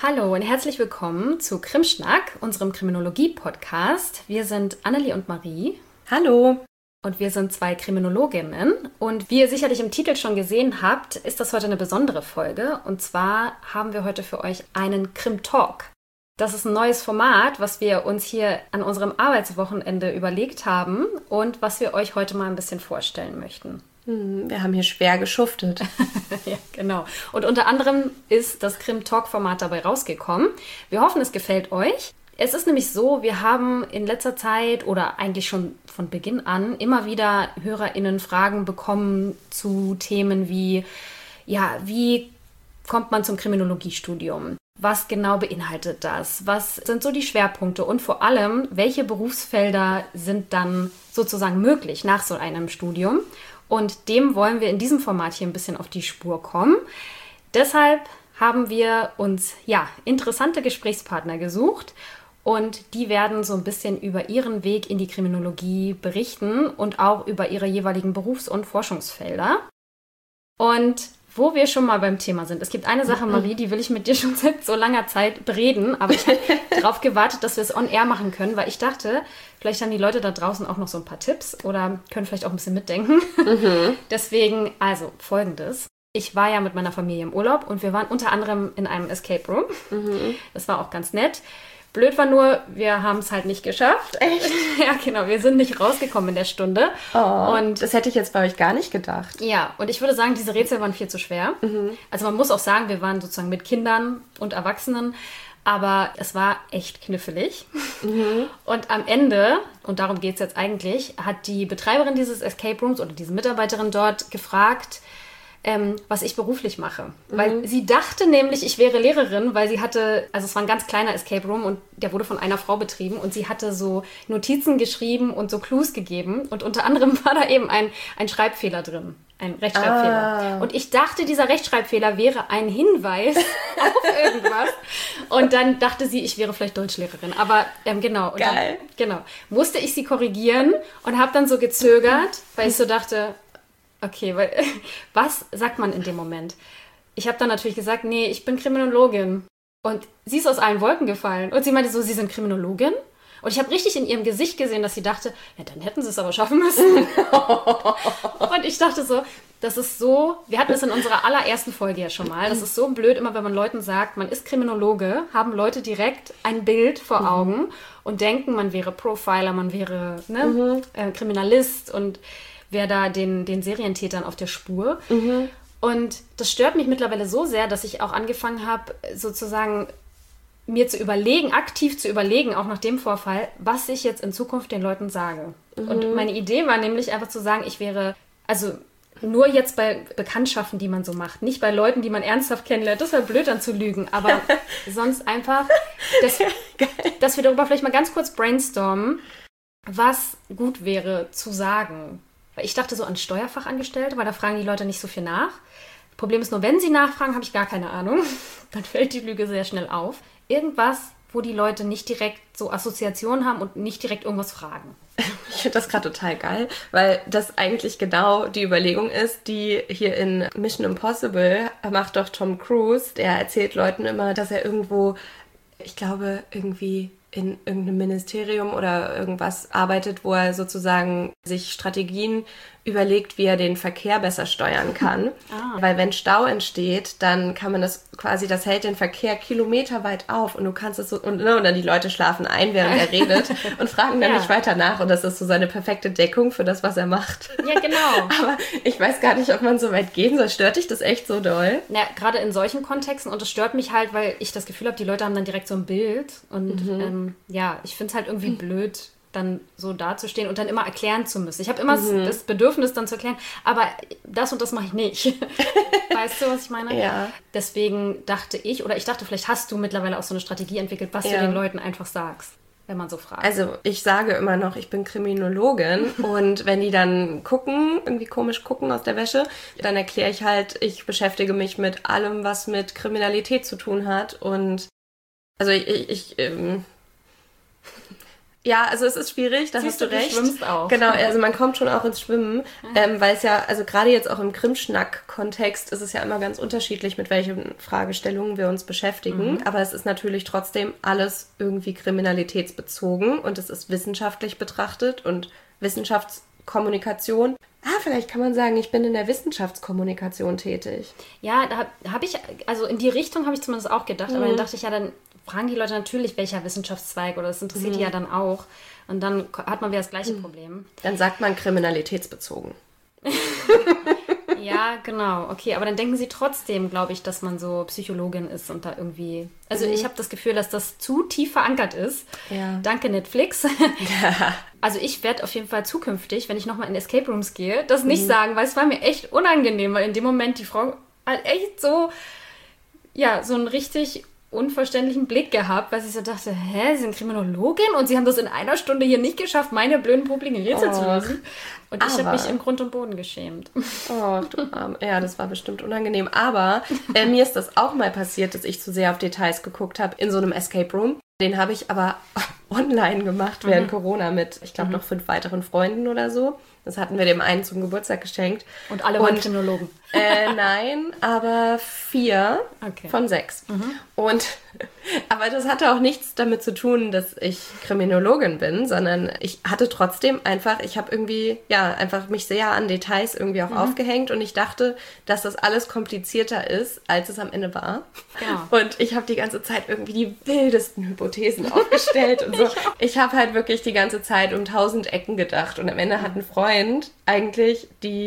Hallo und herzlich willkommen zu Krimschnack, unserem Kriminologie-Podcast. Wir sind Annelie und Marie. Hallo. Und wir sind zwei Kriminologinnen. Und wie ihr sicherlich im Titel schon gesehen habt, ist das heute eine besondere Folge. Und zwar haben wir heute für euch einen Krim-Talk. Das ist ein neues Format, was wir uns hier an unserem Arbeitswochenende überlegt haben und was wir euch heute mal ein bisschen vorstellen möchten. Wir haben hier schwer geschuftet. Ja, genau. Und unter anderem ist das Krim-Talk-Format dabei rausgekommen. Wir hoffen, es gefällt euch. Es ist nämlich so, wir haben in letzter Zeit oder eigentlich schon von Beginn an immer wieder HörerInnen Fragen bekommen zu Themen wie, wie kommt man zum Kriminologiestudium? Was genau beinhaltet das? Was sind so die Schwerpunkte? Und vor allem, welche Berufsfelder sind dann sozusagen möglich nach so einem Studium? Und dem wollen wir in diesem Format hier ein bisschen auf die Spur kommen. Deshalb haben wir uns interessante Gesprächspartner gesucht und die werden so ein bisschen über ihren Weg in die Kriminologie berichten und auch über ihre jeweiligen Berufs- und Forschungsfelder. Und wo wir schon mal beim Thema sind. Es gibt eine Sache, Marie, die will ich mit dir schon seit so langer Zeit bereden, aber ich habe darauf gewartet, dass wir es on-air machen können, weil ich dachte, vielleicht haben die Leute da draußen auch noch so ein paar Tipps oder können vielleicht auch ein bisschen mitdenken. Deswegen, also Folgendes. Ich war ja mit meiner Familie im Urlaub und wir waren unter anderem in einem Escape Room. Das war auch ganz nett. Blöd war nur, wir haben es halt nicht geschafft. Echt? Ja, genau. Wir sind nicht rausgekommen in der Stunde. Oh, und das hätte ich jetzt bei euch gar nicht gedacht. Ja, und ich würde sagen, diese Rätsel waren viel zu schwer. Also man muss auch sagen, wir waren sozusagen mit Kindern und Erwachsenen, aber es war echt knifflig. Und am Ende, und darum geht es jetzt eigentlich, hat die Betreiberin dieses Escape Rooms oder diese Mitarbeiterin dort gefragt, was ich beruflich mache. Weil sie dachte nämlich, ich wäre Lehrerin, weil sie hatte, also es war ein ganz kleiner Escape Room und der wurde von einer Frau betrieben und sie hatte so Notizen geschrieben und so Clues gegeben und unter anderem war da eben ein Schreibfehler drin. Ein Rechtschreibfehler. Und ich dachte, dieser Rechtschreibfehler wäre ein Hinweis auf irgendwas. Und dann dachte sie, ich wäre vielleicht Deutschlehrerin. Aber genau. Geil. Musste ich sie korrigieren und habe dann so gezögert, weil ich so dachte, okay, weil was sagt man in dem Moment? Ich habe dann natürlich gesagt, nee, ich bin Kriminologin. Und sie ist aus allen Wolken gefallen. Und sie meinte so, Sie sind Kriminologin? Und ich habe richtig in ihrem Gesicht gesehen, dass sie dachte, ja, dann hätten sie es aber schaffen müssen. Und ich dachte so, das ist so, wir hatten es in unserer allerersten Folge ja schon mal, das ist so blöd, immer wenn man Leuten sagt, man ist Kriminologe, haben Leute direkt ein Bild vor Augen und denken, man wäre Profiler, man wäre Kriminalist und wäre da den Serientätern auf der Spur. Und das stört mich mittlerweile so sehr, dass ich auch angefangen habe, sozusagen mir zu überlegen, aktiv zu überlegen, auch nach dem Vorfall, was ich jetzt in Zukunft den Leuten sage. Und meine Idee war nämlich einfach zu sagen, ich wäre, also nur jetzt bei Bekanntschaften, die man so macht, nicht bei Leuten, die man ernsthaft kennenlernt, das wäre blöd dann zu lügen, aber sonst einfach, dass wir darüber vielleicht mal ganz kurz brainstormen, was gut wäre zu sagen. Weil ich dachte so an Steuerfachangestellte, weil da fragen die Leute nicht so viel nach. Problem ist nur, wenn sie nachfragen, habe ich gar keine Ahnung. Dann fällt die Lüge sehr schnell auf. Irgendwas, wo die Leute nicht direkt so Assoziationen haben und nicht direkt irgendwas fragen. Ich finde das gerade total geil, weil das eigentlich genau die Überlegung ist, die hier in Mission Impossible macht doch Tom Cruise. Der erzählt Leuten immer, dass er irgendwo, ich glaube, irgendwie in irgendeinem Ministerium oder irgendwas arbeitet, wo er sozusagen sich Strategien überlegt, wie er den Verkehr besser steuern kann. Weil wenn Stau entsteht, dann kann man das quasi, das hält den Verkehr kilometerweit auf und du kannst es so, und dann die Leute schlafen ein, während er redet und fragen dann nicht weiter nach und das ist so seine perfekte Deckung für das, was er macht. Ja, genau. Aber ich weiß gar nicht, ob man so weit gehen soll. Stört dich das echt so doll? Ja, gerade in solchen Kontexten und das stört mich halt, weil ich das Gefühl habe, die Leute haben dann direkt so ein Bild und ich finde es halt irgendwie blöd, dann so dazustehen und dann immer erklären zu müssen. Ich habe immer das Bedürfnis, dann zu erklären, aber das und das mache ich nicht. Weißt du, was ich meine? Ja. Deswegen dachte ich vielleicht hast du mittlerweile auch so eine Strategie entwickelt, was du den Leuten einfach sagst, wenn man so fragt. Also ich sage immer noch, ich bin Kriminologin und wenn die dann irgendwie komisch gucken aus der Wäsche, dann erkläre ich halt, ich beschäftige mich mit allem, was mit Kriminalität zu tun hat und also Ja, also es ist schwierig, da Siehst hast du recht. Du schwimmst auch. Genau, also man kommt schon auch ins Schwimmen, weil es ja, also gerade jetzt auch im Krimschnack-Kontext ist es ja immer ganz unterschiedlich, mit welchen Fragestellungen wir uns beschäftigen. Aber es ist natürlich trotzdem alles irgendwie kriminalitätsbezogen und es ist wissenschaftlich betrachtet und Wissenschaftskommunikation. Vielleicht kann man sagen, ich bin in der Wissenschaftskommunikation tätig. Ja, da habe ich, also in die Richtung habe ich zumindest auch gedacht, aber dann dachte ich ja, dann fragen die Leute natürlich, welcher Wissenschaftszweig, oder das interessiert die ja dann auch. Und dann hat man wieder das gleiche Problem. Dann sagt man kriminalitätsbezogen. Ja, genau. Okay, aber dann denken sie trotzdem, glaube ich, dass man so Psychologin ist und da irgendwie... Also ich habe das Gefühl, dass das zu tief verankert ist. Ja. Danke, Netflix. Ja. Also ich werde auf jeden Fall zukünftig, wenn ich nochmal in Escape Rooms gehe, das nicht sagen, weil es war mir echt unangenehm, weil in dem Moment die Frau halt echt so, ja, so einen richtig unverständlichen Blick gehabt, weil ich so dachte, Sie sind Kriminologin und Sie haben das in einer Stunde hier nicht geschafft, meine blöden, publigen Rätsel zu lösen. Und ich habe mich im Grund und Boden geschämt. Oh, du Arm. Ja, das war bestimmt unangenehm. Aber mir ist das auch mal passiert, dass ich zu sehr auf Details geguckt habe in so einem Escape Room. Den habe ich aber online gemacht während Corona mit, ich glaube, noch 5 weiteren Freunden oder so. Das hatten wir dem einen zum Geburtstag geschenkt. Und alle waren Kriminologen? Nein, aber 4 von 6. Aber das hatte auch nichts damit zu tun, dass ich Kriminologin bin, sondern ich hatte trotzdem einfach, ich habe irgendwie, ja, einfach mich sehr an Details irgendwie auch aufgehängt und ich dachte, dass das alles komplizierter ist, als es am Ende war. Genau. Und ich habe die ganze Zeit irgendwie die wildesten Hypothesen aufgestellt und so. Ich habe halt wirklich die ganze Zeit um 1000 Ecken gedacht und am Ende hat ein Freund eigentlich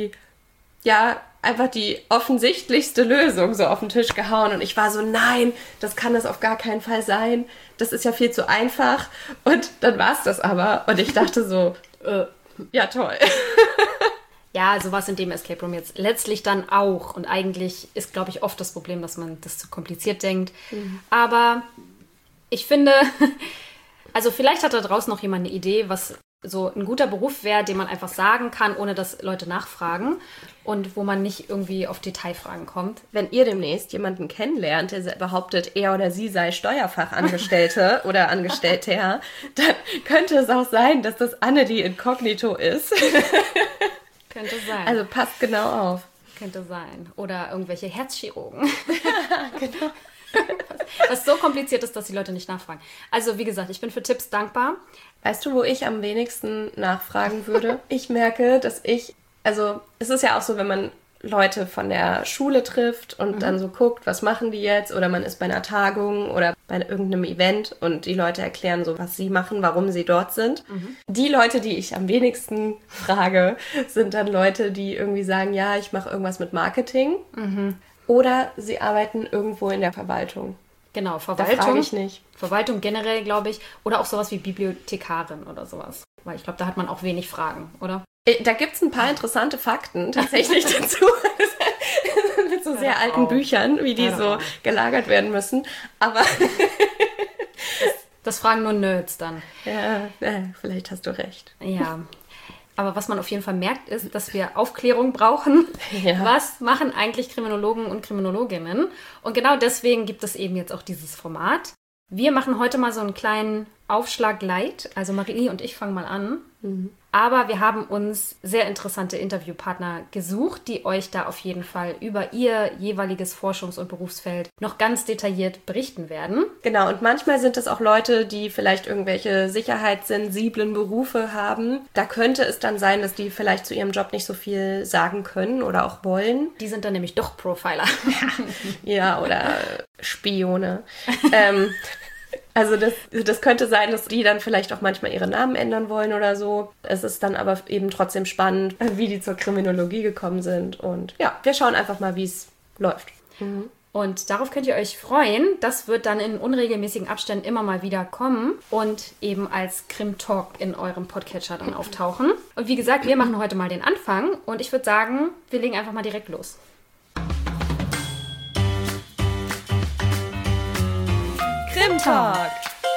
einfach die offensichtlichste Lösung so auf den Tisch gehauen und ich war so, nein, das kann das auf gar keinen Fall sein, das ist ja viel zu einfach und dann war es das aber und ich dachte so, ja toll. Ja, so war es in dem Escape Room jetzt letztlich dann auch und eigentlich ist, glaube ich, oft das Problem, dass man das zu kompliziert denkt, aber ich finde, also vielleicht hat da draußen noch jemand eine Idee, was so ein guter Beruf wäre, den man einfach sagen kann, ohne dass Leute nachfragen und wo man nicht irgendwie auf Detailfragen kommt. Wenn ihr demnächst jemanden kennenlernt, der behauptet, er oder sie sei Steuerfachangestellte oder Angestellter, dann könnte es auch sein, dass das Anne die Inkognito ist. Könnte sein. Also passt genau auf. Könnte sein. Oder irgendwelche Herzchirurgen. Genau. Was so kompliziert ist, dass die Leute nicht nachfragen. Also wie gesagt, ich bin für Tipps dankbar. Weißt du, wo ich am wenigsten nachfragen würde? Ich merke, dass also es ist ja auch so, wenn man Leute von der Schule trifft und dann so guckt, was machen die jetzt? Oder man ist bei einer Tagung oder bei irgendeinem Event und die Leute erklären so, was sie machen, warum sie dort sind. Die Leute, die ich am wenigsten frage, sind dann Leute, die irgendwie sagen, ja, ich mache irgendwas mit Marketing. Oder sie arbeiten irgendwo in der Verwaltung. Genau, Verwaltung. Da frage ich nicht. Verwaltung generell, glaube ich. Oder auch sowas wie Bibliothekarin oder sowas. Weil ich glaube, da hat man auch wenig Fragen, oder? Da gibt es ein paar interessante Fakten tatsächlich dazu. Mit so sehr alten Büchern, wie die so gelagert werden müssen. Aber das fragen nur Nerds dann. Ja, vielleicht hast du recht. Ja. Aber was man auf jeden Fall merkt, ist, dass wir Aufklärung brauchen. Ja. Was machen eigentlich Kriminologen und Kriminologinnen? Und genau deswegen gibt es eben jetzt auch dieses Format. Wir machen heute mal so einen kleinen Aufschlag light. Also Marie und ich fangen mal an. Aber wir haben uns sehr interessante Interviewpartner gesucht, die euch da auf jeden Fall über ihr jeweiliges Forschungs- und Berufsfeld noch ganz detailliert berichten werden. Genau, und manchmal sind es auch Leute, die vielleicht irgendwelche sicherheitssensiblen Berufe haben. Da könnte es dann sein, dass die vielleicht zu ihrem Job nicht so viel sagen können oder auch wollen. Die sind dann nämlich doch Profiler. Ja, oder Spione. Also das könnte sein, dass die dann vielleicht auch manchmal ihre Namen ändern wollen oder so. Es ist dann aber eben trotzdem spannend, wie die zur Kriminologie gekommen sind. Und ja, wir schauen einfach mal, wie es läuft. Und darauf könnt ihr euch freuen. Das wird dann in unregelmäßigen Abständen immer mal wieder kommen und eben als Krim-Talk in eurem Podcatcher dann auftauchen. Und wie gesagt, wir machen heute mal den Anfang. Und ich würde sagen, wir legen einfach mal direkt los. Krim-Talk.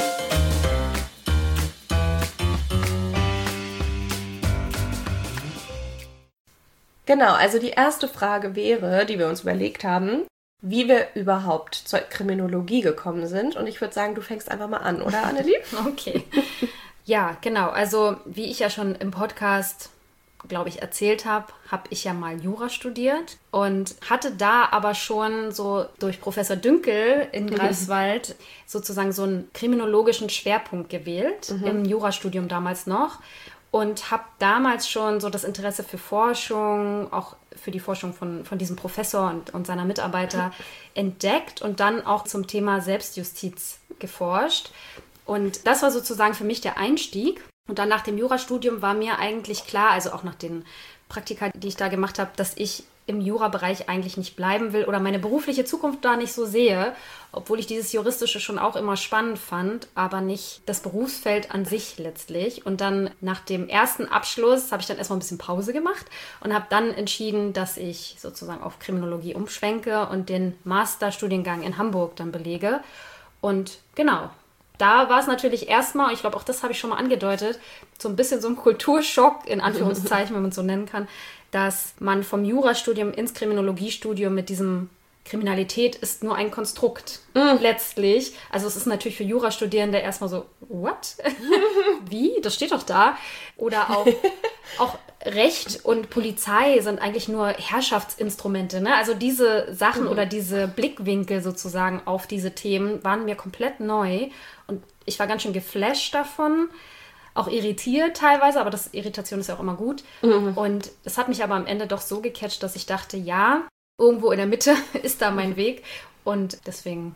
Genau, also die erste Frage wäre, die wir uns überlegt haben, wie wir überhaupt zur Kriminologie gekommen sind. Und ich würde sagen, du fängst einfach mal an, oder Annelie? Okay. Ja, genau. Also wie ich ja schon im Podcast, glaube ich, erzählt habe, habe ich ja mal Jura studiert und hatte da aber schon so durch Professor Dünkel in Greifswald sozusagen so einen kriminologischen Schwerpunkt gewählt, im Jurastudium damals noch. Und habe damals schon so das Interesse für Forschung, auch für die Forschung von diesem Professor und seiner Mitarbeiter entdeckt und dann auch zum Thema Selbstjustiz geforscht. Und das war sozusagen für mich der Einstieg. Und dann nach dem Jurastudium war mir eigentlich klar, also auch nach den Praktika, die ich da gemacht habe, dass ich im Jurabereich eigentlich nicht bleiben will oder meine berufliche Zukunft da nicht so sehe, obwohl ich dieses Juristische schon auch immer spannend fand, aber nicht das Berufsfeld an sich letztlich. Und dann nach dem ersten Abschluss habe ich dann erstmal ein bisschen Pause gemacht und habe dann entschieden, dass ich sozusagen auf Kriminologie umschwenke und den Masterstudiengang in Hamburg dann belege. Und genau, da war es natürlich erstmal, ich glaube auch das habe ich schon mal angedeutet, so ein bisschen so ein Kulturschock, in Anführungszeichen, wenn man es so nennen kann, dass man vom Jurastudium ins Kriminologiestudium mit diesem Kriminalität ist nur ein Konstrukt letztlich. Also es ist natürlich für Jurastudierende erstmal so, what? Wie? Das steht doch da. Oder auch Recht und Polizei sind eigentlich nur Herrschaftsinstrumente. Ne? Also diese Sachen oder diese Blickwinkel sozusagen auf diese Themen waren mir komplett neu. Und ich war ganz schön geflasht davon. Auch irritiert teilweise, aber Irritation ist ja auch immer gut. Und es hat mich aber am Ende doch so gecatcht, dass ich dachte, ja, irgendwo in der Mitte ist da mein Weg. Und deswegen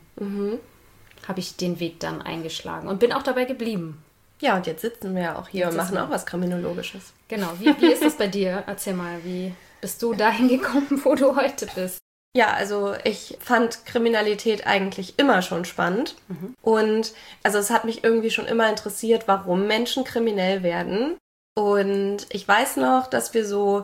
habe ich den Weg dann eingeschlagen und bin auch dabei geblieben. Ja, und jetzt sitzen wir ja auch hier und machen auch was Kriminologisches. Genau. Wie ist das bei dir? Erzähl mal, wie bist du dahin gekommen, wo du heute bist? Ja, also ich fand Kriminalität eigentlich immer schon spannend. Und also es hat mich irgendwie schon immer interessiert, warum Menschen kriminell werden. Und ich weiß noch, dass wir so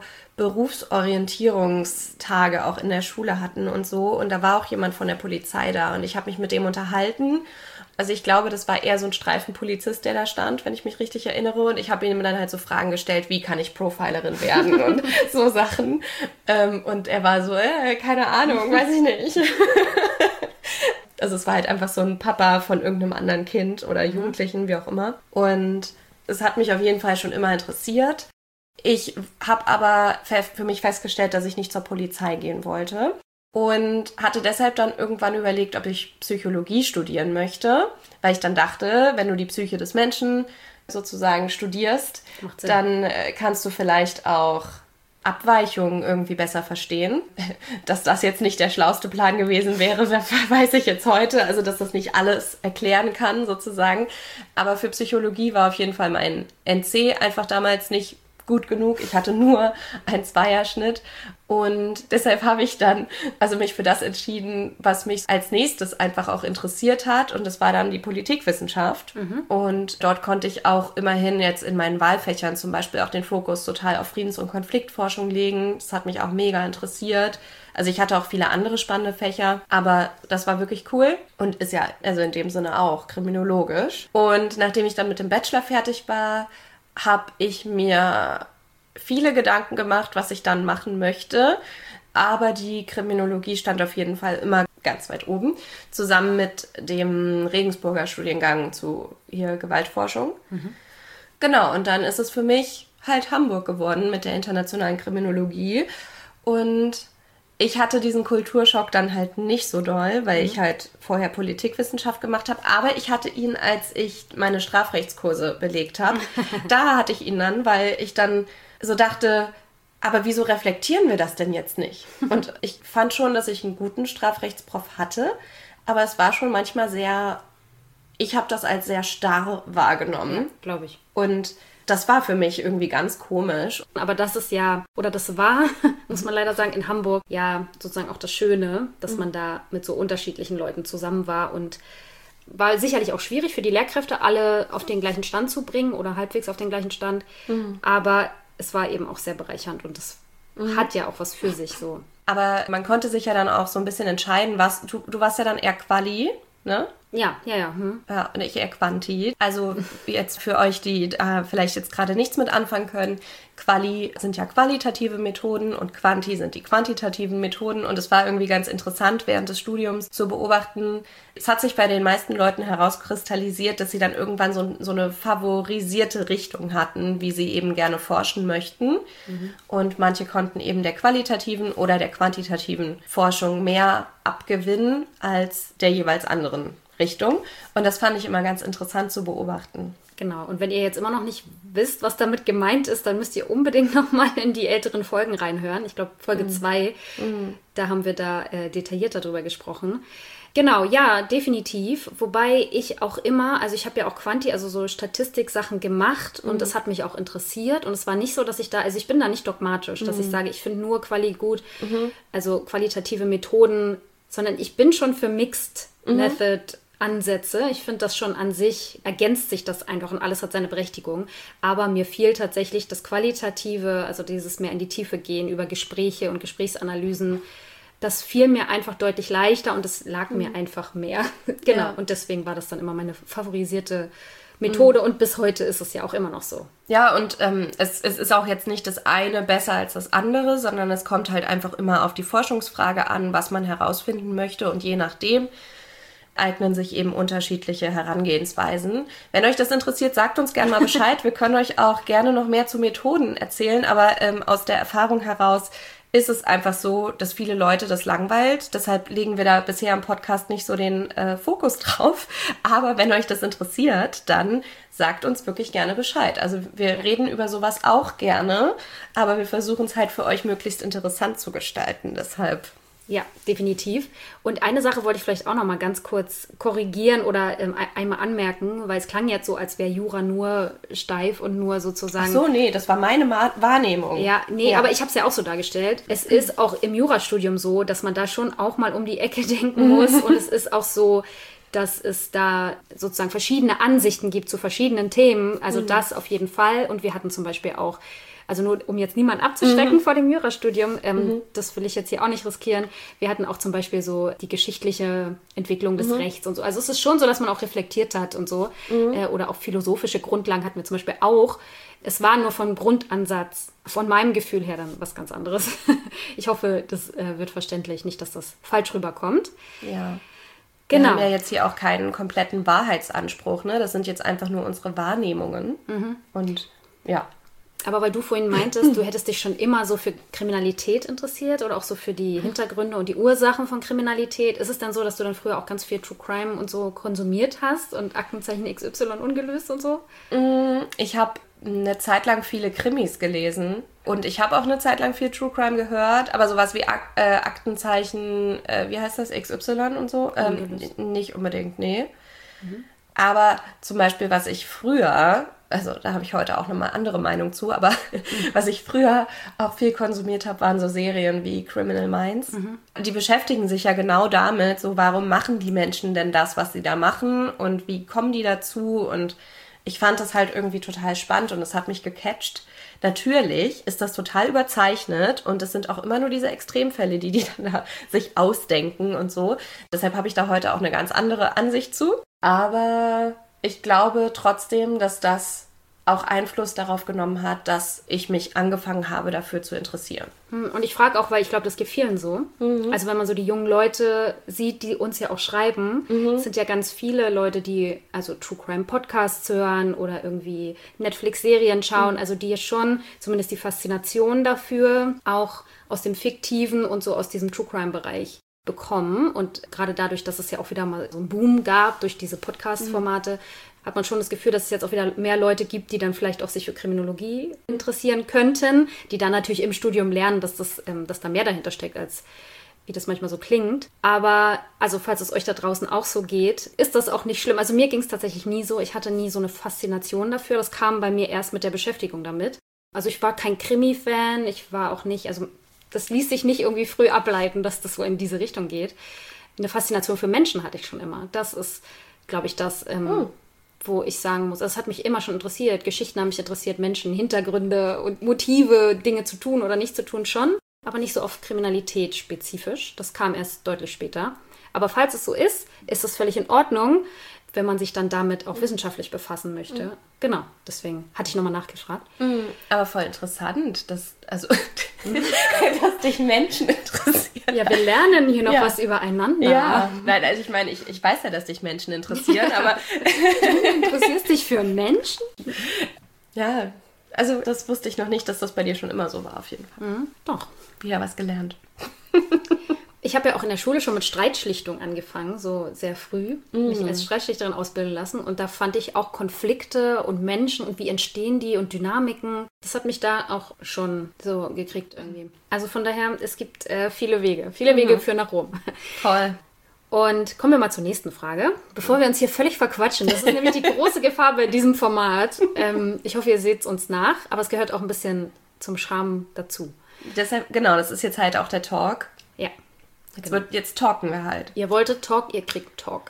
Berufsorientierungstage auch in der Schule hatten und so. Und da war auch jemand von der Polizei da und ich habe mich mit dem unterhalten. Also ich glaube, das war eher so ein Streifenpolizist, der da stand, wenn ich mich richtig erinnere. Und ich habe ihm dann halt so Fragen gestellt, wie kann ich Profilerin werden und so Sachen. Und er war so, keine Ahnung, weiß ich nicht. Also es war halt einfach so ein Papa von irgendeinem anderen Kind oder Jugendlichen, wie auch immer. Und es hat mich auf jeden Fall schon immer interessiert. Ich habe aber für mich festgestellt, dass ich nicht zur Polizei gehen wollte. Und hatte deshalb dann irgendwann überlegt, ob ich Psychologie studieren möchte, weil ich dann dachte, wenn du die Psyche des Menschen sozusagen studierst, dann kannst du vielleicht auch Abweichungen irgendwie besser verstehen. Dass das jetzt nicht der schlauste Plan gewesen wäre, weiß ich jetzt heute. Also, dass das nicht alles erklären kann sozusagen. Aber für Psychologie war auf jeden Fall mein NC einfach damals nicht gut genug. Ich hatte nur einen Zweierschnitt und deshalb habe ich dann mich für das entschieden, was mich als nächstes einfach auch interessiert hat und das war dann die Politikwissenschaft und dort konnte ich auch immerhin jetzt in meinen Wahlfächern zum Beispiel auch den Fokus total auf Friedens- und Konfliktforschung legen. Das hat mich auch mega interessiert. Also ich hatte auch viele andere spannende Fächer, aber das war wirklich cool und ist ja also in dem Sinne auch kriminologisch. Und nachdem ich dann mit dem Bachelor fertig war, habe ich mir viele Gedanken gemacht, was ich dann machen möchte. Aber die Kriminologie stand auf jeden Fall immer ganz weit oben, zusammen mit dem Regensburger Studiengang zu Gewaltforschung. Genau, und dann ist es für mich halt Hamburg geworden mit der internationalen Kriminologie. Und ich hatte diesen Kulturschock dann halt nicht so doll, weil ich halt vorher Politikwissenschaft gemacht habe. Aber ich hatte ihn, als ich meine Strafrechtskurse belegt habe. Da hatte ich ihn dann, weil ich dann so dachte, aber wieso reflektieren wir das denn jetzt nicht? Und ich fand schon, dass ich einen guten Strafrechtsprof hatte. Aber es war schon manchmal ich habe das als sehr starr wahrgenommen. Ja, glaube ich. Und das war für mich irgendwie ganz komisch. Aber das ist das war, muss man leider sagen, in Hamburg ja sozusagen auch das Schöne, dass man da mit so unterschiedlichen Leuten zusammen war und war sicherlich auch schwierig für die Lehrkräfte, alle auf den gleichen Stand zu bringen oder halbwegs auf den gleichen Stand. Aber es war eben auch sehr bereichernd und das hat ja auch was für sich so. Aber man konnte sich ja dann auch so ein bisschen entscheiden, du warst ja dann eher Quali, ne? Ja. Ja, und ich eher Quanti. Also jetzt für euch, die vielleicht jetzt gerade nichts mit anfangen können, Quali sind ja qualitative Methoden und Quanti sind die quantitativen Methoden. Und es war irgendwie ganz interessant, während des Studiums zu beobachten. Es hat sich bei den meisten Leuten herauskristallisiert, dass sie dann irgendwann so eine favorisierte Richtung hatten, wie sie eben gerne forschen möchten. Und manche konnten eben der qualitativen oder der quantitativen Forschung mehr abgewinnen als der jeweils anderen Richtung. Und das fand ich immer ganz interessant zu beobachten. Genau, und wenn ihr jetzt immer noch nicht wisst, was damit gemeint ist, dann müsst ihr unbedingt nochmal in die älteren Folgen reinhören. Ich glaube, Folge 2, da haben wir da detaillierter drüber gesprochen. Genau, ja, definitiv. Wobei ich auch immer, also ich habe ja auch Quanti, also so Statistik-Sachen gemacht und das hat mich auch interessiert. Und es war nicht so, dass ich da, also ich bin da nicht dogmatisch, dass ich sage, ich finde nur Quali gut, also qualitative Methoden, sondern ich bin schon für Mixed Method Ansätze. Ich finde das schon an sich, ergänzt sich das einfach und alles hat seine Berechtigung. Aber mir fiel tatsächlich das Qualitative, also dieses mehr in die Tiefe gehen über Gespräche und Gesprächsanalysen, das fiel mir einfach deutlich leichter und es lag mir einfach mehr. Genau, ja. Und deswegen war das dann immer meine favorisierte Methode und bis heute ist es ja auch immer noch so. Ja, und es ist auch jetzt nicht das eine besser als das andere, sondern es kommt halt einfach immer auf die Forschungsfrage an, was man herausfinden möchte und je nachdem eignen sich eben unterschiedliche Herangehensweisen. Wenn euch das interessiert, sagt uns gerne mal Bescheid. Wir können euch auch gerne noch mehr zu Methoden erzählen, aber aus der Erfahrung heraus ist es einfach so, dass viele Leute das langweilt. Deshalb legen wir da bisher im Podcast nicht so den Fokus drauf. Aber wenn euch das interessiert, dann sagt uns wirklich gerne Bescheid. Also wir reden über sowas auch gerne, aber wir versuchen es halt für euch möglichst interessant zu gestalten. Deshalb... Ja, definitiv. Und eine Sache wollte ich vielleicht auch noch mal ganz kurz korrigieren oder einmal anmerken, weil es klang jetzt so, als wäre Jura nur steif und nur sozusagen... Ach so, nee, das war meine Wahrnehmung. Ja, nee, aber ich habe es ja auch so dargestellt. Es ist auch im Jurastudium so, dass man da schon auch mal um die Ecke denken muss und es ist auch so, dass es da sozusagen verschiedene Ansichten gibt zu verschiedenen Themen. Also das auf jeden Fall. Und wir hatten zum Beispiel auch... Also nur, um jetzt niemanden abzuschrecken vor dem Jurastudium, das will ich jetzt hier auch nicht riskieren. Wir hatten auch zum Beispiel so die geschichtliche Entwicklung des Rechts und so. Also es ist schon so, dass man auch reflektiert hat und so. Oder auch philosophische Grundlagen hatten wir zum Beispiel auch. Es war nur vom Grundansatz, von meinem Gefühl her dann was ganz anderes. Ich hoffe, das wird verständlich, nicht, dass das falsch rüberkommt. Ja. Genau. Wir haben ja jetzt hier auch keinen kompletten Wahrheitsanspruch, ne? Das sind jetzt einfach nur unsere Wahrnehmungen. Und ja. Aber weil du vorhin meintest, du hättest dich schon immer so für Kriminalität interessiert oder auch so für die Hintergründe und die Ursachen von Kriminalität. Ist es dann so, dass du dann früher auch ganz viel True Crime und so konsumiert hast und Aktenzeichen XY ungelöst und so? Ich habe eine Zeit lang viele Krimis gelesen und ich habe auch eine Zeit lang viel True Crime gehört, aber sowas wie Aktenzeichen, wie heißt das, XY und so? Nicht unbedingt, nee. Aber zum Beispiel, was ich früher... Also da habe ich heute auch nochmal andere Meinung zu, aber was ich früher auch viel konsumiert habe, waren so Serien wie Criminal Minds. Die beschäftigen sich ja genau damit, so warum machen die Menschen denn das, was sie da machen und wie kommen die dazu und ich fand das halt irgendwie total spannend und es hat mich gecatcht. Natürlich ist das total überzeichnet und es sind auch immer nur diese Extremfälle, die dann da sich ausdenken und so. Deshalb habe ich da heute auch eine ganz andere Ansicht zu, aber... Ich glaube trotzdem, dass das auch Einfluss darauf genommen hat, dass ich mich angefangen habe, dafür zu interessieren. Und ich frage auch, weil ich glaube, das geht vielen so. Also wenn man so die jungen Leute sieht, die uns ja auch schreiben, es sind ja ganz viele Leute, die also True Crime Podcasts hören oder irgendwie Netflix-Serien schauen, also die ja schon zumindest die Faszination dafür auch aus dem Fiktiven und so aus diesem True Crime Bereich bekommen und gerade dadurch, dass es ja auch wieder mal so einen Boom gab durch diese Podcast-Formate, hat man schon das Gefühl, dass es jetzt auch wieder mehr Leute gibt, die dann vielleicht auch sich für Kriminologie interessieren könnten, die dann natürlich im Studium lernen, dass da mehr dahinter steckt, als wie das manchmal so klingt. Aber also falls es euch da draußen auch so geht, ist das auch nicht schlimm. Also mir ging es tatsächlich nie so. Ich hatte nie so eine Faszination dafür. Das kam bei mir erst mit der Beschäftigung damit. Also ich war kein Krimi-Fan, ich war auch nicht, also das ließ sich nicht irgendwie früh ableiten, dass das so in diese Richtung geht. Eine Faszination für Menschen hatte ich schon immer. Das ist, glaube ich, das, wo ich sagen muss, das hat mich immer schon interessiert. Geschichten haben mich interessiert, Menschen, Hintergründe und Motive, Dinge zu tun oder nicht zu tun schon. Aber nicht so oft Kriminalität spezifisch. Das kam erst deutlich später. Aber falls es so ist es völlig in Ordnung, wenn man sich dann damit auch wissenschaftlich befassen möchte. Genau, deswegen hatte ich nochmal nachgefragt. Aber voll interessant, dass dich Menschen interessieren. Ja, wir lernen hier noch was übereinander. Ja, nein, also ich meine, ich weiß ja, dass dich Menschen interessieren, aber... Du interessierst dich für Menschen? Ja, also das wusste ich noch nicht, dass das bei dir schon immer so war, auf jeden Fall. Doch. Wieder was gelernt. Ich habe ja auch in der Schule schon mit Streitschlichtung angefangen, so sehr früh, mich als Streitschlichterin ausbilden lassen. Und da fand ich auch Konflikte und Menschen und wie entstehen die und Dynamiken. Das hat mich da auch schon so gekriegt irgendwie. Also von daher, es gibt viele Wege. Viele Wege führen nach Rom. Toll. Und kommen wir mal zur nächsten Frage. Bevor wir uns hier völlig verquatschen, das ist nämlich die große Gefahr bei diesem Format. Ich hoffe, ihr seht es uns nach, aber es gehört auch ein bisschen zum Charme dazu. Deshalb, genau, das ist jetzt halt auch der Talk. Ja. Jetzt talken wir halt. Ihr wolltet Talk, ihr kriegt Talk.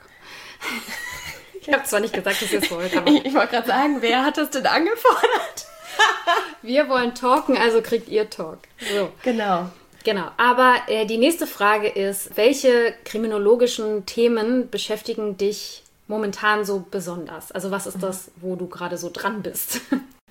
Ich habe zwar nicht gesagt, dass ihr es wollt, aber... Ich wollte gerade sagen, wer hat das denn angefordert? Wir wollen talken, also kriegt ihr Talk. So. Genau. Genau, aber die nächste Frage ist, welche kriminologischen Themen beschäftigen dich momentan so besonders? Also was ist das, wo du gerade so dran bist?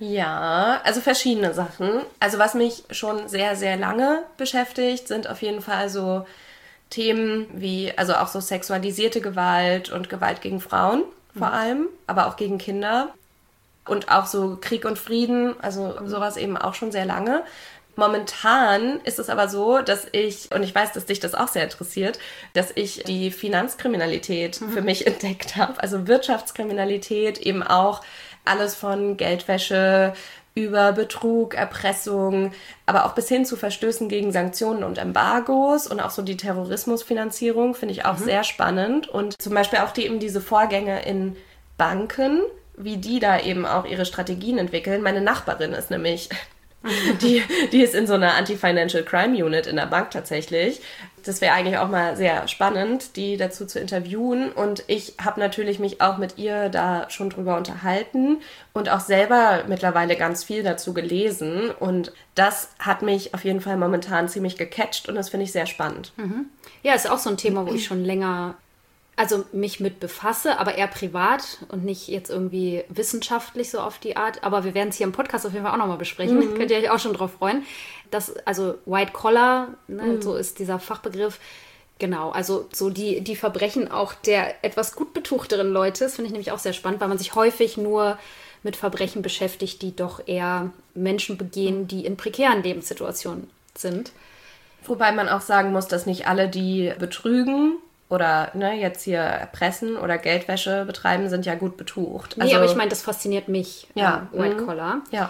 Ja, also verschiedene Sachen. Also was mich schon sehr, sehr lange beschäftigt, sind auf jeden Fall so Themen wie, also auch so sexualisierte Gewalt und Gewalt gegen Frauen vor allem, aber auch gegen Kinder. Und auch so Krieg und Frieden, also sowas eben auch schon sehr lange. Momentan ist es aber so, dass und ich weiß, dass dich das auch sehr interessiert, dass ich die Finanzkriminalität für mich entdeckt habe. Also Wirtschaftskriminalität, eben auch alles von Geldwäsche über Betrug, Erpressung, aber auch bis hin zu Verstößen gegen Sanktionen und Embargos und auch so die Terrorismusfinanzierung finde ich auch sehr spannend. Und zum Beispiel auch diese Vorgänge in Banken, wie die da eben auch ihre Strategien entwickeln. Meine Nachbarin ist nämlich... Die ist in so einer Anti-Financial Crime Unit in der Bank tatsächlich. Das wäre eigentlich auch mal sehr spannend, die dazu zu interviewen. Und ich habe natürlich mich auch mit ihr da schon drüber unterhalten und auch selber mittlerweile ganz viel dazu gelesen. Und das hat mich auf jeden Fall momentan ziemlich gecatcht und das finde ich sehr spannend. Ja, ist auch so ein Thema, wo ich schon länger... Also mich mit befasse, aber eher privat und nicht jetzt irgendwie wissenschaftlich so auf die Art. Aber wir werden es hier im Podcast auf jeden Fall auch nochmal besprechen. Könnt ihr euch auch schon drauf freuen. Also White Collar, ne, so ist dieser Fachbegriff. Genau, also so die Verbrechen auch der etwas gut betuchteren Leute. Das finde ich nämlich auch sehr spannend, weil man sich häufig nur mit Verbrechen beschäftigt, die doch eher Menschen begehen, die in prekären Lebenssituationen sind. Wobei man auch sagen muss, dass nicht alle, die betrügen, oder jetzt hier erpressen oder Geldwäsche betreiben, sind ja gut betucht. Nee, aber ich meine, das fasziniert mich, White Collar. Ja.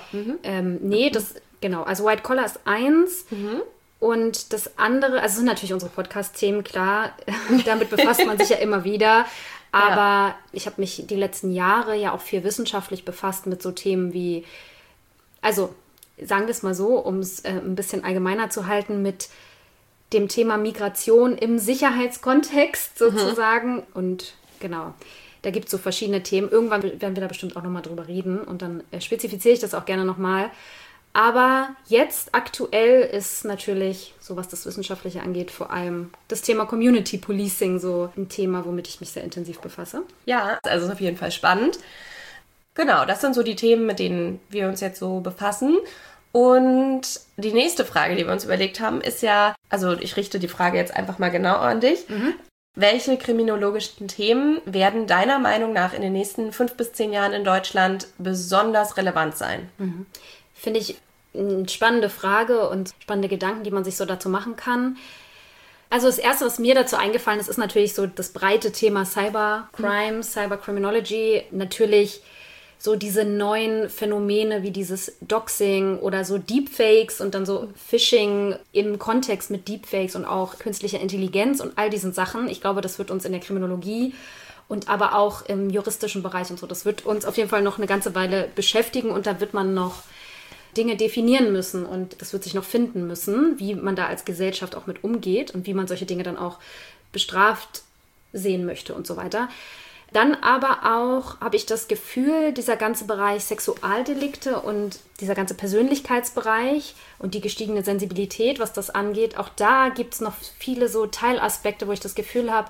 Genau, also White Collar ist eins und das andere, also es sind natürlich unsere Podcast-Themen, klar, damit befasst man sich ja immer wieder, aber ich habe mich die letzten Jahre ja auch viel wissenschaftlich befasst mit so Themen wie, also sagen wir es mal so, um es ein bisschen allgemeiner zu halten, mit dem Thema Migration im Sicherheitskontext sozusagen. Und genau, da gibt es so verschiedene Themen. Irgendwann werden wir da bestimmt auch nochmal drüber reden und dann spezifiziere ich das auch gerne nochmal. Aber jetzt aktuell ist natürlich, so was das Wissenschaftliche angeht, vor allem das Thema Community Policing so ein Thema, womit ich mich sehr intensiv befasse. Ja, also ist auf jeden Fall spannend. Genau, das sind so die Themen, mit denen wir uns jetzt so befassen. Und die nächste Frage, die wir uns überlegt haben, ist ja, also ich richte die Frage jetzt einfach mal genau an dich. Welche kriminologischen Themen werden deiner Meinung nach in den nächsten 5 bis 10 Jahren in Deutschland besonders relevant sein? Finde ich eine spannende Frage und spannende Gedanken, die man sich so dazu machen kann. Also das Erste, was mir dazu eingefallen ist, ist natürlich so das breite Thema Cybercrime, Cybercriminology. Natürlich so diese neuen Phänomene wie dieses Doxing oder so Deepfakes und dann so Phishing im Kontext mit Deepfakes und auch künstlicher Intelligenz und all diesen Sachen. Ich glaube, das wird uns in der Kriminologie und aber auch im juristischen Bereich und so, das wird uns auf jeden Fall noch eine ganze Weile beschäftigen und da wird man noch Dinge definieren müssen und das wird sich noch finden müssen, wie man da als Gesellschaft auch mit umgeht und wie man solche Dinge dann auch bestraft sehen möchte und so weiter. Dann aber auch habe ich das Gefühl, dieser ganze Bereich Sexualdelikte und dieser ganze Persönlichkeitsbereich und die gestiegene Sensibilität, was das angeht, auch da gibt es noch viele so Teilaspekte, wo ich das Gefühl habe,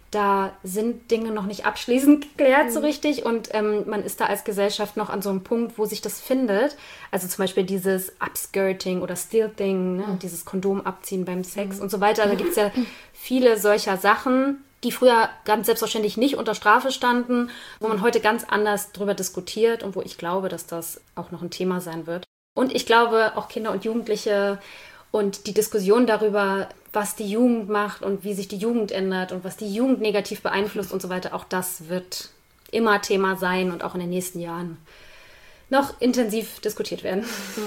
da sind Dinge noch nicht abschließend geklärt so richtig und man ist da als Gesellschaft noch an so einem Punkt, wo sich das findet. Also zum Beispiel dieses Upskirting oder Stealthing, ne? Dieses Kondom abziehen beim Sex und so weiter. Da gibt es ja viele solcher Sachen, die früher ganz selbstverständlich nicht unter Strafe standen, wo man heute ganz anders drüber diskutiert und wo ich glaube, dass das auch noch ein Thema sein wird. Und ich glaube, auch Kinder und Jugendliche und die Diskussion darüber, was die Jugend macht und wie sich die Jugend ändert und was die Jugend negativ beeinflusst und so weiter, auch das wird immer Thema sein und auch in den nächsten Jahren noch intensiv diskutiert werden.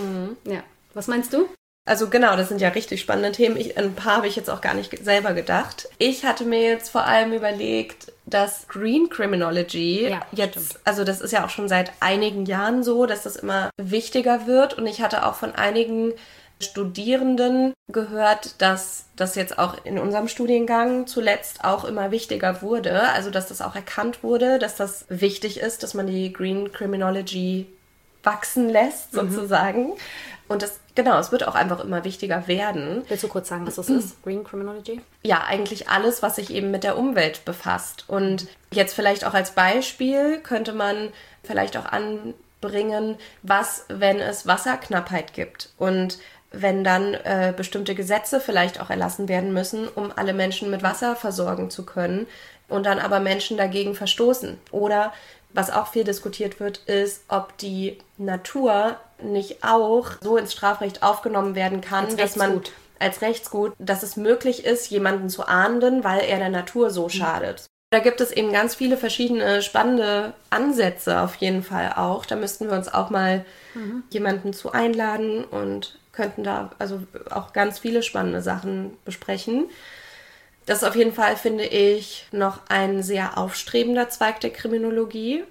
Ja. Was meinst du? Also genau, das sind ja richtig spannende Themen. Ein paar habe ich jetzt auch gar nicht selber gedacht. Ich hatte mir jetzt vor allem überlegt, dass Green Criminology jetzt, also das ist ja auch schon seit einigen Jahren so, dass das immer wichtiger wird. Und ich hatte auch von einigen Studierenden gehört, dass das jetzt auch in unserem Studiengang zuletzt auch immer wichtiger wurde. Also dass das auch erkannt wurde, dass das wichtig ist, dass man die Green Criminology wachsen lässt, sozusagen. Und das, genau, es wird auch einfach immer wichtiger werden. Willst du kurz sagen, was das ist, Green Criminology? Ja, eigentlich alles, was sich eben mit der Umwelt befasst. Und jetzt vielleicht auch als Beispiel könnte man vielleicht auch anbringen, was, wenn es Wasserknappheit gibt und wenn dann bestimmte Gesetze vielleicht auch erlassen werden müssen, um alle Menschen mit Wasser versorgen zu können und dann aber Menschen dagegen verstoßen. Oder was auch viel diskutiert wird, ist, ob die Natur nicht auch so ins Strafrecht aufgenommen werden kann, dass man als Rechtsgut, dass es möglich ist, jemanden zu ahnden, weil er der Natur so schadet. Da gibt es eben ganz viele verschiedene spannende Ansätze auf jeden Fall auch. Da müssten wir uns auch mal jemanden zu einladen und könnten da also auch ganz viele spannende Sachen besprechen. Das ist auf jeden Fall, finde ich, noch ein sehr aufstrebender Zweig der Kriminologie.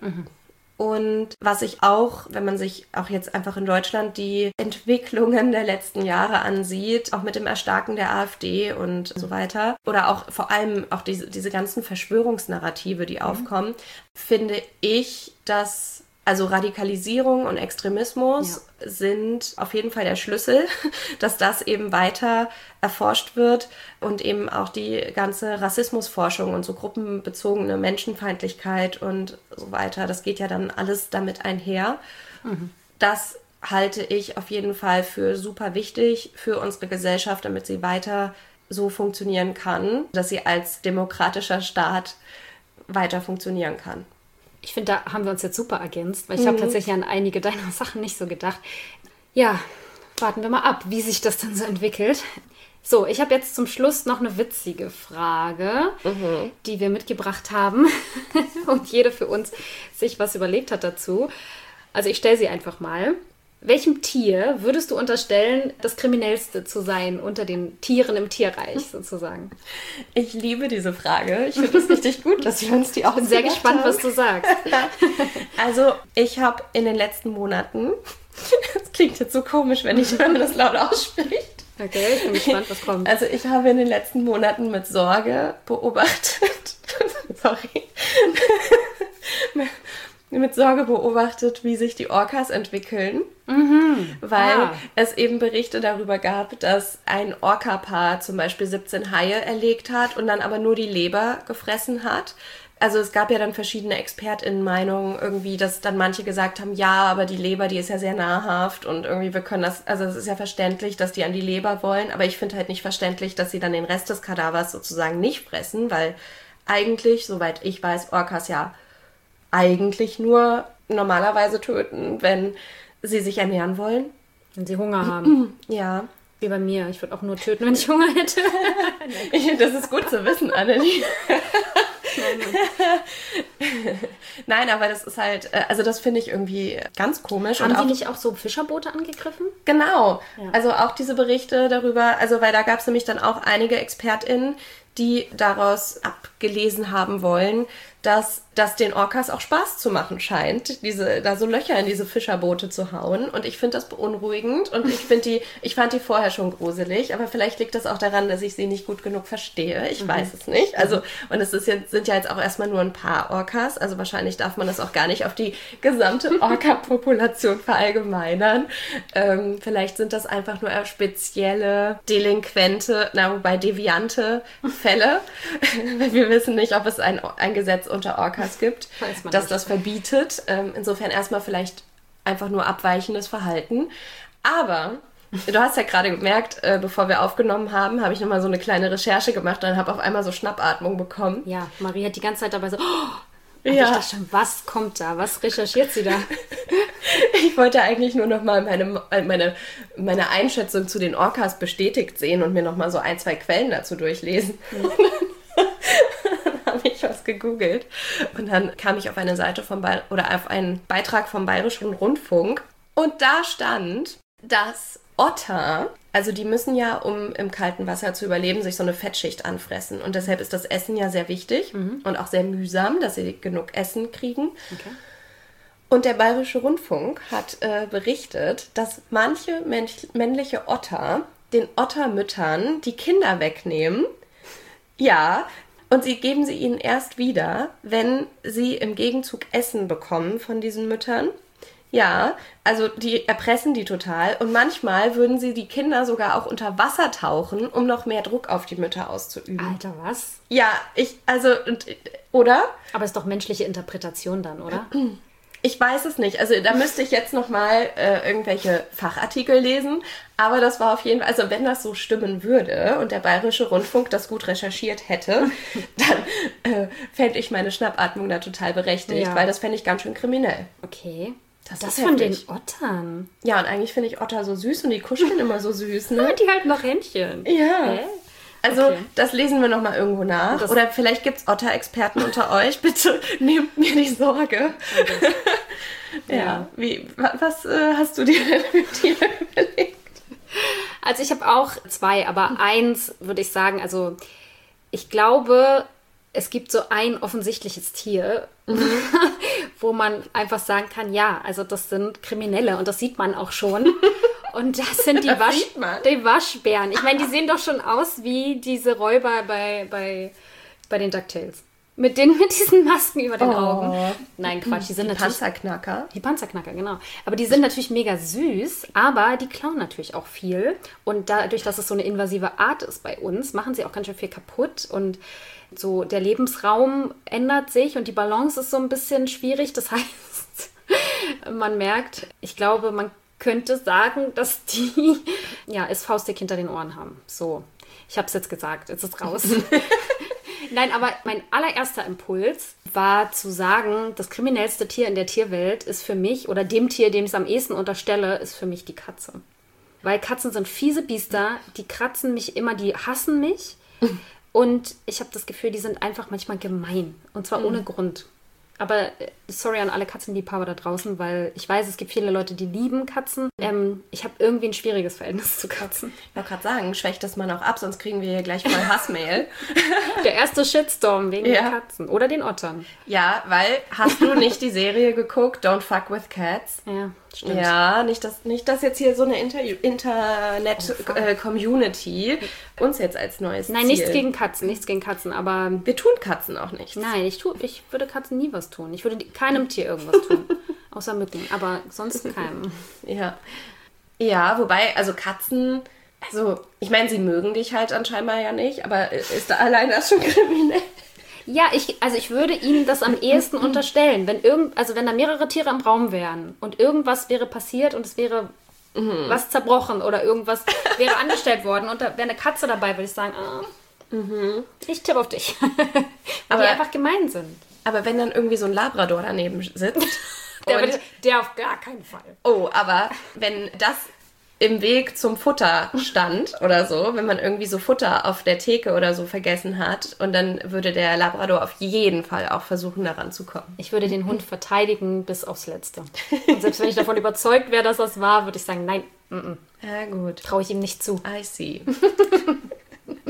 Und was ich auch, wenn man sich auch jetzt einfach in Deutschland die Entwicklungen der letzten Jahre ansieht, auch mit dem Erstarken der AfD und so weiter, oder auch vor allem auch diese ganzen Verschwörungsnarrative, die aufkommen, finde ich, dass also Radikalisierung und Extremismus sind auf jeden Fall der Schlüssel, dass das eben weiter erforscht wird und eben auch die ganze Rassismusforschung und so gruppenbezogene Menschenfeindlichkeit und so weiter, das geht ja dann alles damit einher. Das halte ich auf jeden Fall für super wichtig für unsere Gesellschaft, damit sie weiter so funktionieren kann, dass sie als demokratischer Staat weiter funktionieren kann. Ich finde, da haben wir uns jetzt super ergänzt, weil ich habe tatsächlich an einige deiner Sachen nicht so gedacht. Ja, warten wir mal ab, wie sich das dann so entwickelt. So, ich habe jetzt zum Schluss noch eine witzige Frage, die wir mitgebracht haben und jede für uns sich was überlegt hat dazu. Also ich stelle sie einfach mal. Welchem Tier würdest du unterstellen, das kriminellste zu sein unter den Tieren im Tierreich sozusagen? Ich liebe diese Frage. Ich finde es richtig gut, dass wir uns die auch sehr gespannt, was du sagst. Also ich habe in den letzten Monaten, das klingt jetzt so komisch, wenn man das laut ausspricht. Okay, ich bin gespannt, was kommt. Also ich habe in den letzten Monaten mit Sorge beobachtet, wie sich die Orcas entwickeln, weil es eben Berichte darüber gab, dass ein Orca-Paar zum Beispiel 17 Haie erlegt hat und dann aber nur die Leber gefressen hat. Also es gab ja dann verschiedene ExpertInnen-Meinungen irgendwie, dass dann manche gesagt haben, ja, aber die Leber, die ist ja sehr nahrhaft und irgendwie wir können das, also es ist ja verständlich, dass die an die Leber wollen, aber ich finde halt nicht verständlich, dass sie dann den Rest des Kadavers sozusagen nicht fressen, weil eigentlich, soweit ich weiß, Orcas ja eigentlich nur normalerweise töten, wenn sie sich ernähren wollen. Wenn sie Hunger haben. Ja. Wie bei mir. Ich würde auch nur töten, wenn ich Hunger hätte. Das ist gut zu wissen, Annelie. Nein, aber das ist halt, also das finde ich irgendwie ganz komisch. Haben die nicht auch so Fischerboote angegriffen? Genau. Ja. Also auch diese Berichte darüber, also weil da gab es nämlich dann auch einige ExpertInnen, die daraus abgelesen haben wollen, dass das den Orcas auch Spaß zu machen scheint, da so Löcher in diese Fischerboote zu hauen. Und ich finde das beunruhigend und ich fand die vorher schon gruselig, aber vielleicht liegt das auch daran, dass ich sie nicht gut genug verstehe. Ich weiß es nicht. Also, und es sind ja jetzt auch erstmal nur ein paar Orcas, also wahrscheinlich darf man das auch gar nicht auf die gesamte Orca-Population verallgemeinern. Vielleicht sind das einfach nur spezielle, delinquente, wobei deviante Fälle. Wir wissen nicht, ob es ein Gesetz unter Orcas gibt, das das verbietet. Insofern erstmal vielleicht einfach nur abweichendes Verhalten. Aber du hast ja gerade gemerkt, bevor wir aufgenommen haben, habe ich nochmal so eine kleine Recherche gemacht und habe auf einmal so Schnappatmung bekommen. Ja, Marie hat die ganze Zeit dabei so... Und ich dachte schon, was kommt da? Was recherchiert sie da? Ich wollte eigentlich nur nochmal meine Einschätzung zu den Orcas bestätigt sehen und mir nochmal so 1, 2 Quellen dazu durchlesen. Dann habe ich was gegoogelt und dann kam ich auf eine Seite auf einen Beitrag vom Bayerischen Rundfunk und da stand, dass Otter, also die müssen ja, um im kalten Wasser zu überleben, sich so eine Fettschicht anfressen und deshalb ist das Essen ja sehr wichtig und auch sehr mühsam, dass sie genug Essen kriegen. Okay. Und der Bayerische Rundfunk hat berichtet, dass manche männliche Otter den Ottermüttern die Kinder wegnehmen. Ja, und sie geben sie ihnen erst wieder, wenn sie im Gegenzug Essen bekommen von diesen Müttern. Ja, also die erpressen die total. Und manchmal würden sie die Kinder sogar auch unter Wasser tauchen, um noch mehr Druck auf die Mütter auszuüben. Alter, was? Ja, oder? Aber ist doch menschliche Interpretation dann, oder? Ich weiß es nicht. Also da müsste ich jetzt nochmal irgendwelche Fachartikel lesen. Aber das war auf jeden Fall, also wenn das so stimmen würde und der Bayerische Rundfunk das gut recherchiert hätte, dann fände ich meine Schnappatmung da total berechtigt, weil das fände ich ganz schön kriminell. Okay. Das von den Ottern? Ja, und eigentlich finde ich Otter so süß und die kuscheln immer so süß, ne? Die halten noch Händchen. Ja. Also, das lesen wir nochmal irgendwo nach. Oder vielleicht gibt es Otter-Experten unter euch. Bitte nehmt mir die Sorge. Okay. Ja. Was hast du dir denn mit dir überlegt? Also, ich habe auch 2, aber 1 würde ich sagen, also ich glaube, es gibt so ein offensichtliches Tier, wo man einfach sagen kann, ja, also das sind Kriminelle und das sieht man auch schon. Und das sind die Waschbären. Ich meine, die sehen doch schon aus wie diese Räuber bei den DuckTales. Mit diesen Masken über den Augen. Nein, Quatsch. Die Panzerknacker. Die Panzerknacker, genau. Aber die sind natürlich mega süß, aber die klauen natürlich auch viel. Und dadurch, dass es so eine invasive Art ist bei uns, machen sie auch ganz schön viel kaputt. Und so der Lebensraum ändert sich und die Balance ist so ein bisschen schwierig. Das heißt, man merkt, ich glaube, man könnte sagen, dass die es faustdick hinter den Ohren haben. So, ich habe es jetzt gesagt, jetzt ist es raus. Nein, aber mein allererster Impuls war zu sagen, das kriminellste Tier in der Tierwelt ist für mich, oder dem Tier, dem ich es am ehesten unterstelle, ist für mich die Katze. Weil Katzen sind fiese Biester, die kratzen mich immer, die hassen mich. Und ich habe das Gefühl, die sind einfach manchmal gemein. Und zwar ohne Grund. Aber sorry an alle Katzenliebhaber da draußen, weil ich weiß, es gibt viele Leute, die lieben Katzen. Ich habe irgendwie ein schwieriges Verhältnis zu Katzen. Ich wollte gerade sagen, schwächt das mal noch ab, sonst kriegen wir hier gleich mal Hassmail. Der erste Shitstorm wegen der Katzen oder den Ottern. Ja, weil, hast du nicht die Serie geguckt, Don't Fuck with Cats? Ja, stimmt. Ja, nicht, dass jetzt hier so eine Internet-Community uns jetzt als neues Nein, nichts gegen Katzen, aber... Wir tun Katzen auch nichts. Nein, ich würde Katzen nie was tun. Ich würde keinem Tier irgendwas tun. Außer Mücken, aber sonst keinem. Ja. Ja, wobei, also Katzen, also ich meine, sie mögen dich halt anscheinend ja nicht, aber ist da allein das schon kriminell? Ja, ich würde ihnen das am ehesten unterstellen. Wenn da mehrere Tiere im Raum wären und irgendwas wäre passiert und es wäre was zerbrochen oder irgendwas wäre angestellt worden und da wäre eine Katze dabei, würde ich sagen, ich tippe auf dich. Weil die einfach gemein sind. Aber wenn dann irgendwie so ein Labrador daneben sitzt... der auf gar keinen Fall. Oh, aber wenn das im Weg zum Futter stand oder so, wenn man irgendwie so Futter auf der Theke oder so vergessen hat und dann würde der Labrador auf jeden Fall auch versuchen, daran zu kommen. Ich würde den Hund verteidigen bis aufs Letzte. Und selbst wenn ich davon überzeugt wäre, dass das war, würde ich sagen, nein, Ja, gut. Traue ich ihm nicht zu. I see.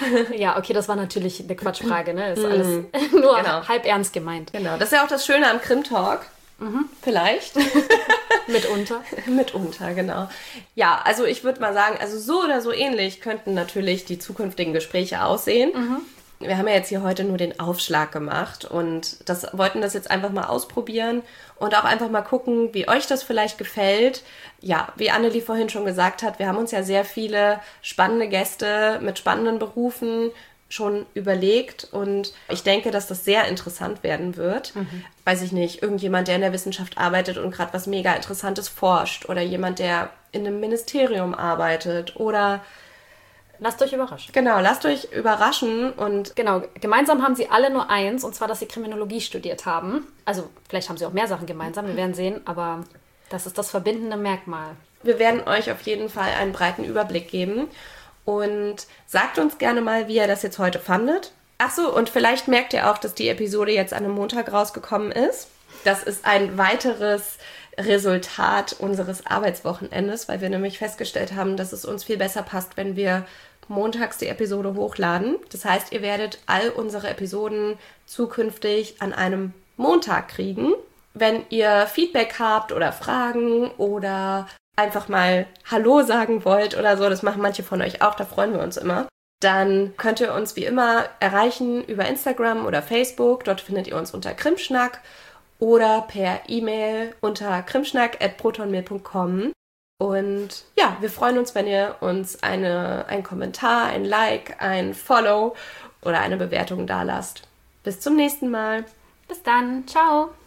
Ja, okay, das war natürlich eine Quatschfrage, ne? Ist alles nur halb ernst gemeint. Genau, das ist ja auch das Schöne am Krim-Talk. Vielleicht. Mitunter. Mitunter, genau. Ja, also ich würde mal sagen, also so oder so ähnlich könnten natürlich die zukünftigen Gespräche aussehen. Wir haben ja jetzt hier heute nur den Aufschlag gemacht und wollten das jetzt einfach mal ausprobieren und auch einfach mal gucken, wie euch das vielleicht gefällt. Ja, wie Annelie vorhin schon gesagt hat, wir haben uns ja sehr viele spannende Gäste mit spannenden Berufen schon überlegt und ich denke, dass das sehr interessant werden wird. Weiß ich nicht, irgendjemand, der in der Wissenschaft arbeitet und gerade was mega Interessantes forscht oder jemand, der in einem Ministerium arbeitet oder... Lasst euch überraschen. Genau, lasst euch überraschen und... Genau, gemeinsam haben sie alle nur eins, und zwar, dass sie Kriminologie studiert haben. Also, vielleicht haben sie auch mehr Sachen gemeinsam, wir werden sehen, aber das ist das verbindende Merkmal. Wir werden euch auf jeden Fall einen breiten Überblick geben und sagt uns gerne mal, wie ihr das jetzt heute fandet. Ach so, und vielleicht merkt ihr auch, dass die Episode jetzt an einem Montag rausgekommen ist. Das ist ein weiteres Resultat unseres Arbeitswochenendes, weil wir nämlich festgestellt haben, dass es uns viel besser passt, wenn wir montags die Episode hochladen. Das heißt, ihr werdet all unsere Episoden zukünftig an einem Montag kriegen. Wenn ihr Feedback habt oder Fragen oder einfach mal Hallo sagen wollt oder so, das machen manche von euch auch, da freuen wir uns immer, dann könnt ihr uns wie immer erreichen über Instagram oder Facebook. Dort findet ihr uns unter Krimschnack oder per E-Mail unter krimschnack@protonmail.com. Und ja, wir freuen uns, wenn ihr uns einen Kommentar, ein Like, ein Follow oder eine Bewertung dalasst. Bis zum nächsten Mal. Bis dann. Ciao.